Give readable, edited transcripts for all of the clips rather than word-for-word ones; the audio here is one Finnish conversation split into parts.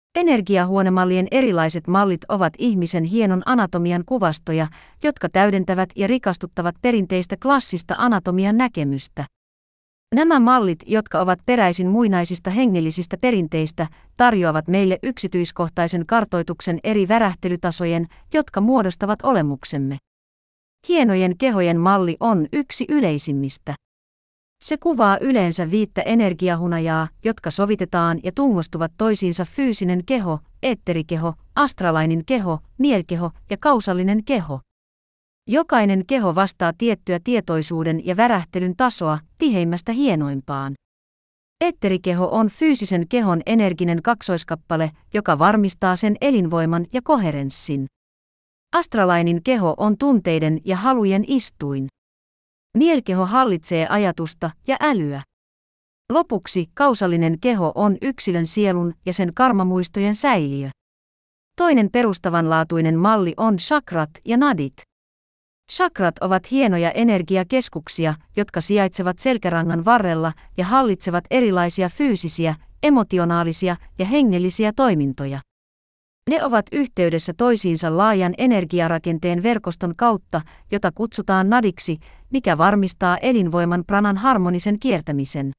Energiahuonemallien erilaiset mallit ovat ihmisen hienon anatomian kuvastoja, jotka täydentävät ja rikastuttavat perinteistä klassista anatomian näkemystä. Nämä mallit, jotka ovat peräisin muinaisista hengellisistä perinteistä, tarjoavat meille yksityiskohtaisen kartoituksen eri värähtelytasojen, jotka muodostavat olemuksemme. Hienojen kehojen malli on yksi yleisimmistä. Se kuvaa yleensä 5 energiahunajaa, jotka sovitetaan ja tungostuvat toisiinsa: fyysinen keho, eetterikeho, astralainen keho, mielkeho ja kausallinen keho. Jokainen keho vastaa tiettyä tietoisuuden ja värähtelyn tasoa, tiheimmästä hienoimpaan. Eetterikeho on fyysisen kehon energinen kaksoiskappale, joka varmistaa sen elinvoiman ja koherenssin. Astralainen keho on tunteiden ja halujen istuin. Mielkeho hallitsee ajatusta ja älyä. Lopuksi kausallinen keho on yksilön sielun ja sen karmamuistojen säiliö. Toinen perustavanlaatuinen malli on chakrat ja nadit. Chakrat ovat hienoja energiakeskuksia, jotka sijaitsevat selkärangan varrella ja hallitsevat erilaisia fyysisiä, emotionaalisia ja hengellisiä toimintoja. Ne ovat yhteydessä toisiinsa laajan energiarakenteen verkoston kautta, jota kutsutaan nadiksi, mikä varmistaa elinvoiman pranan harmonisen kiertämisen.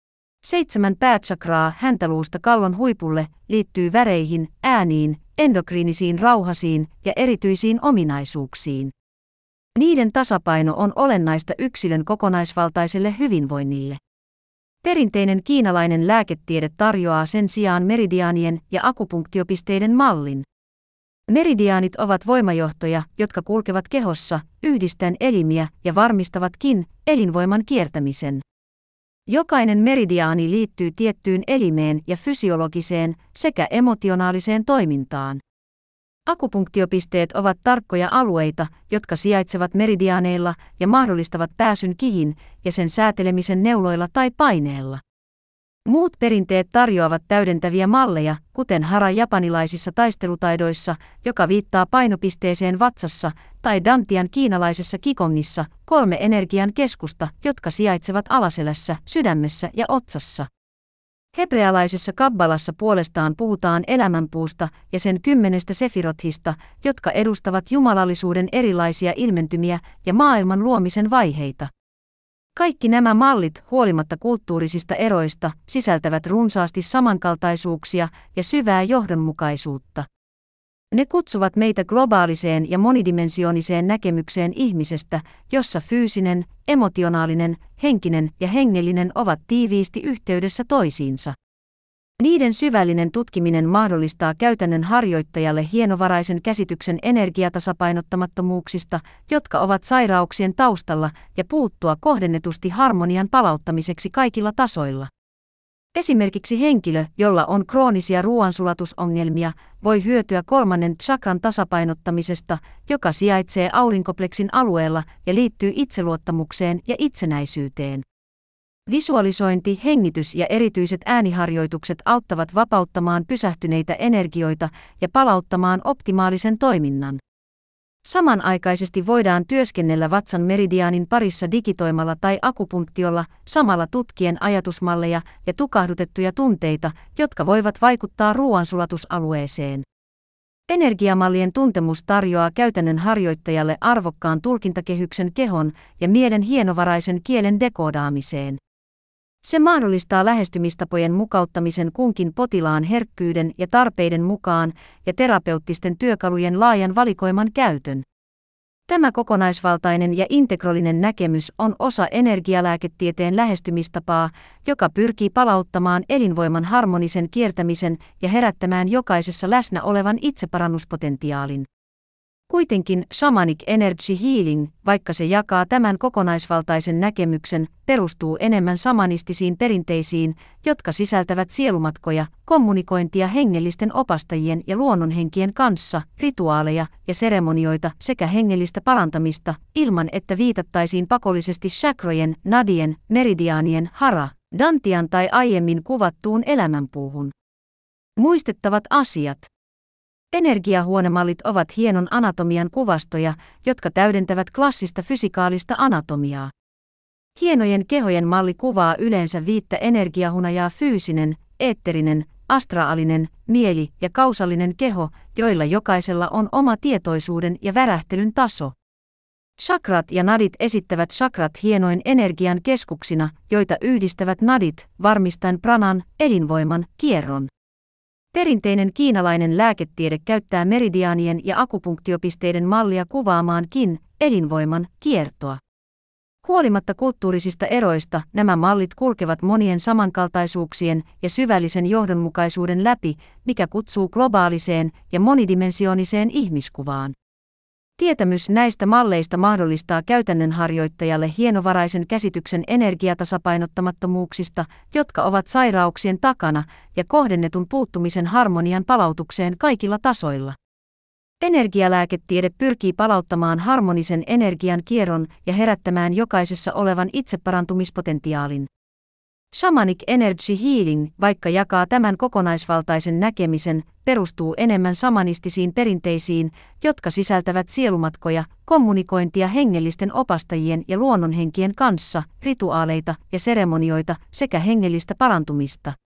7 päätsakraa häntäluusta kallon huipulle liittyy väreihin, ääniin, endokriinisiin rauhasiin ja erityisiin ominaisuuksiin. Niiden tasapaino on olennaista yksilön kokonaisvaltaiselle hyvinvoinnille. Perinteinen kiinalainen lääketiede tarjoaa sen sijaan meridiaanien ja akupunktiopisteiden mallin. Meridiaanit ovat voimajohtoja, jotka kulkevat kehossa, yhdistäen elimiä ja varmistavatkin elinvoiman kiertämisen. Jokainen meridiaani liittyy tiettyyn elimeen ja fysiologiseen sekä emotionaaliseen toimintaan. Akupunktiopisteet ovat tarkkoja alueita, jotka sijaitsevat meridiaaneilla ja mahdollistavat pääsyn kihin ja sen säätelemisen neuloilla tai paineella. Muut perinteet tarjoavat täydentäviä malleja, kuten hara japanilaisissa taistelutaidoissa, joka viittaa painopisteeseen vatsassa, tai dantian kiinalaisessa qigongissa, 3 energian keskusta, jotka sijaitsevat alaselässä, sydämessä ja otsassa. Hebrealaisessa kabbalassa puolestaan puhutaan elämänpuusta ja sen 10 sefirothista, jotka edustavat jumalallisuuden erilaisia ilmentymiä ja maailman luomisen vaiheita. Kaikki nämä mallit, huolimatta kulttuurisista eroista, sisältävät runsaasti samankaltaisuuksia ja syvää johdonmukaisuutta. Ne kutsuvat meitä globaaliseen ja monidimensioniseen näkemykseen ihmisestä, jossa fyysinen, emotionaalinen, henkinen ja hengellinen ovat tiiviisti yhteydessä toisiinsa. Niiden syvällinen tutkiminen mahdollistaa käytännön harjoittajalle hienovaraisen käsityksen energiatasapainottamattomuuksista, jotka ovat sairauksien taustalla, ja puuttua kohdennetusti harmonian palauttamiseksi kaikilla tasoilla. Esimerkiksi henkilö, jolla on kroonisia ruoansulatusongelmia, voi hyötyä 3. chakran tasapainottamisesta, joka sijaitsee aurinkopleksin alueella ja liittyy itseluottamukseen ja itsenäisyyteen. Visualisointi, hengitys ja erityiset ääniharjoitukset auttavat vapauttamaan pysähtyneitä energioita ja palauttamaan optimaalisen toiminnan. Samanaikaisesti voidaan työskennellä vatsan meridiaanin parissa digitoimalla tai akupunktiolla, samalla tutkien ajatusmalleja ja tukahdutettuja tunteita, jotka voivat vaikuttaa ruoansulatusalueeseen. Energiamallien tuntemus tarjoaa käytännön harjoittajalle arvokkaan tulkintakehyksen kehon ja mielen hienovaraisen kielen dekoodaamiseen. Se mahdollistaa lähestymistapojen mukauttamisen kunkin potilaan herkkyyden ja tarpeiden mukaan ja terapeuttisten työkalujen laajan valikoiman käytön. Tämä kokonaisvaltainen ja integraalinen näkemys on osa energialääketieteen lähestymistapaa, joka pyrkii palauttamaan elinvoiman harmonisen kiertämisen ja herättämään jokaisessa läsnä olevan itseparannuspotentiaalin. Kuitenkin shamanic energy healing, vaikka se jakaa tämän kokonaisvaltaisen näkemyksen, perustuu enemmän shamanistisiin perinteisiin, jotka sisältävät sielumatkoja, kommunikointia hengellisten opastajien ja luonnonhenkien kanssa, rituaaleja ja seremonioita sekä hengellistä parantamista, ilman että viitattaisiin pakollisesti chakrojen, nadien, meridiaanien, hara, dantian tai aiemmin kuvattuun elämänpuuhun. Muistettavat asiat. Energiahuonemallit ovat hienon anatomian kuvastoja, jotka täydentävät klassista fysikaalista anatomiaa. Hienojen kehojen malli kuvaa yleensä 5 energiahunajaa: fyysinen, eetterinen, astraalinen, mieli ja kausallinen keho, joilla jokaisella on oma tietoisuuden ja värähtelyn taso. Chakrat ja nadit esittävät chakrat hienoin energian keskuksina, joita yhdistävät nadit, varmistaen pranan, elinvoiman, kierron. Perinteinen kiinalainen lääketiede käyttää meridiaanien ja akupunktiopisteiden mallia kuvaamaan kin, elinvoiman, kiertoa. Huolimatta kulttuurisista eroista, nämä mallit kulkevat monien samankaltaisuuksien ja syvällisen johdonmukaisuuden läpi, mikä kutsuu globaaliseen ja monidimensioniseen ihmiskuvaan. Tietämys näistä malleista mahdollistaa käytännön harjoittajalle hienovaraisen käsityksen energiatasapainottamattomuuksista, jotka ovat sairauksien takana, ja kohdennetun puuttumisen harmonian palautukseen kaikilla tasoilla. Energialääketiede pyrkii palauttamaan harmonisen energian kierron ja herättämään jokaisessa olevan itseparantumispotentiaalin. Shamanic Energy Healing, vaikka jakaa tämän kokonaisvaltaisen näkemisen, perustuu enemmän shamanistisiin perinteisiin, jotka sisältävät sielumatkoja, kommunikointia hengellisten opastajien ja luonnonhenkien kanssa, rituaaleita ja seremonioita sekä hengellistä parantumista.